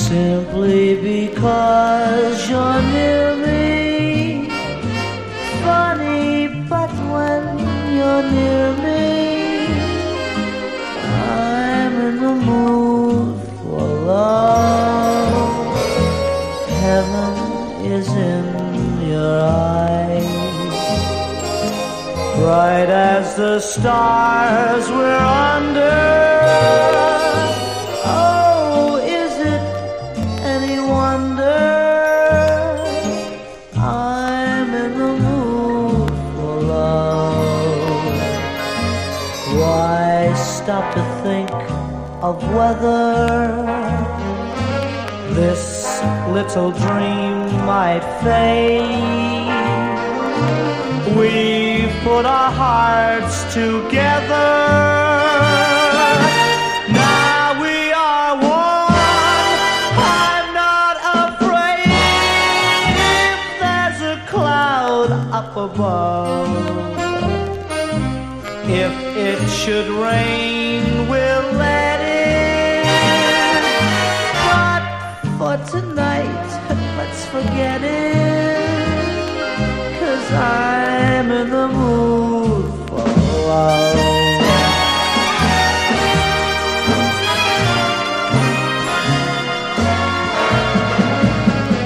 simply because you're near me. Funny, but when you're near me, I'm in the mood for love. Heaven is in your eyes, bright as the stars we're under. Oh, is it any wonder I'm in the mood for love? Why stop to think of whether this little dream might fade? We've put our hearts together. Now we are one. I'm not afraid if there's a cloud up above. If it should rain, we'll let it. But for tonight, let's forget it. 'Cause I'm in the mood for love.